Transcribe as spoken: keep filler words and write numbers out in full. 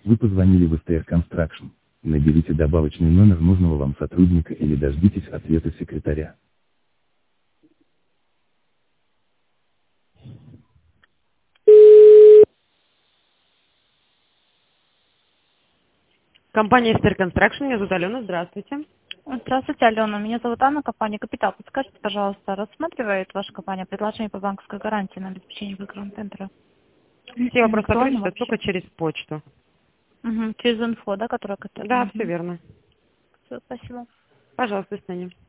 Вы позвонили в СТР Construction. Наберите добавочный номер нужного вам сотрудника или дождитесь ответа секретаря. Компания СТР Construction, меня зовут Алена, здравствуйте. Здравствуйте, Алена. Меня зовут Анна, компания «Капитал». Подскажите, пожалуйста, рассматривает ваша компания предложение по банковской гарантии на обеспечение гранд-центра? Все вопросы ответят только через почту. Угу. Через инфо, да, которая... Да, угу. все верно. Все, спасибо. Пожалуйста, до свидания.